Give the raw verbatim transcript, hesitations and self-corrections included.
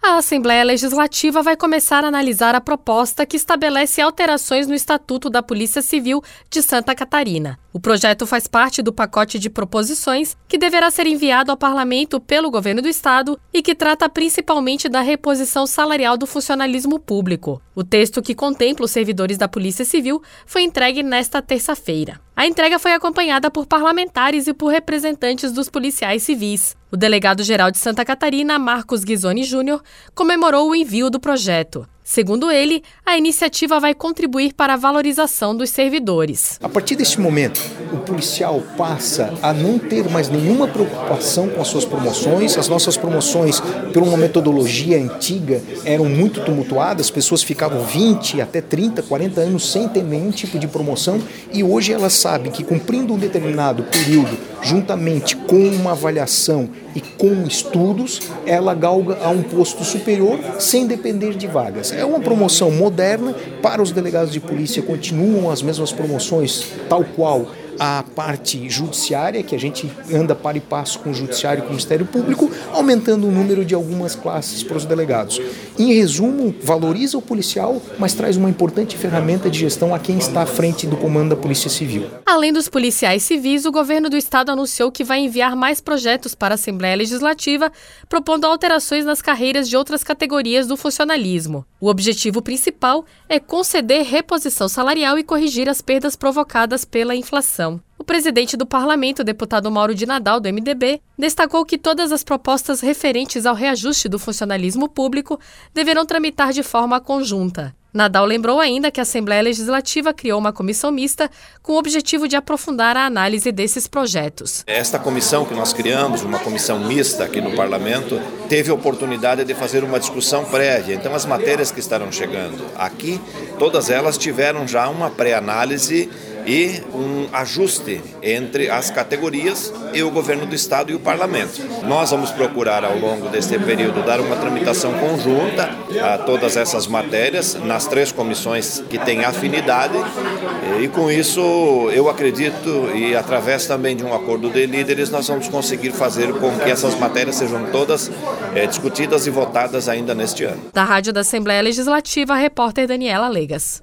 A Assembleia Legislativa vai começar a analisar a proposta que estabelece alterações no Estatuto da Polícia Civil de Santa Catarina. O projeto faz parte do pacote de proposições que deverá ser enviado ao Parlamento pelo Governo do Estado e que trata principalmente da reposição salarial do funcionalismo público. O texto, que contempla os servidores da Polícia Civil, foi entregue nesta terça-feira. A entrega foi acompanhada por parlamentares e por representantes dos policiais civis. O delegado-geral de Santa Catarina, Marcos Ghisoni Júnior, comemorou o envio do projeto. Segundo ele, a iniciativa vai contribuir para a valorização dos servidores. A partir deste momento, o policial passa a não ter mais nenhuma preocupação com as suas promoções. As nossas promoções, por uma metodologia antiga, eram muito tumultuadas. As pessoas ficavam vinte até trinta, quarenta anos sem ter nenhum tipo de promoção. E hoje elas sabem que, cumprindo um determinado período, juntamente com uma avaliação e com estudos, ela galga a um posto superior sem depender de vagas. É uma promoção moderna. Para os delegados de polícia, continuam as mesmas promoções, tal qual a parte judiciária, que a gente anda para e passo com o judiciário e com o Ministério Público, aumentando o número de algumas classes para os delegados. Em resumo, valoriza o policial, mas traz uma importante ferramenta de gestão a quem está à frente do comando da Polícia Civil. Além dos policiais civis, o governo do estado anunciou que vai enviar mais projetos para a Assembleia Legislativa, propondo alterações nas carreiras de outras categorias do funcionalismo. O objetivo principal é conceder reposição salarial e corrigir as perdas provocadas pela inflação. O presidente do Parlamento, o deputado Mauro de Nadal, do M D B, destacou que todas as propostas referentes ao reajuste do funcionalismo público deverão tramitar de forma conjunta. Nadal lembrou ainda que a Assembleia Legislativa criou uma comissão mista com o objetivo de aprofundar a análise desses projetos. Esta comissão que nós criamos, uma comissão mista aqui no Parlamento, teve a oportunidade de fazer uma discussão prévia. Então, as matérias que estarão chegando aqui, todas elas tiveram já uma pré-análise e um ajuste entre as categorias e o governo do estado e o parlamento. Nós vamos procurar, ao longo deste período, dar uma tramitação conjunta a todas essas matérias nas três comissões que têm afinidade, e com isso eu acredito, e através também de um acordo de líderes, nós vamos conseguir fazer com que essas matérias sejam todas é, discutidas e votadas ainda neste ano. Da Rádio da Assembleia Legislativa, a repórter Daniela Legas.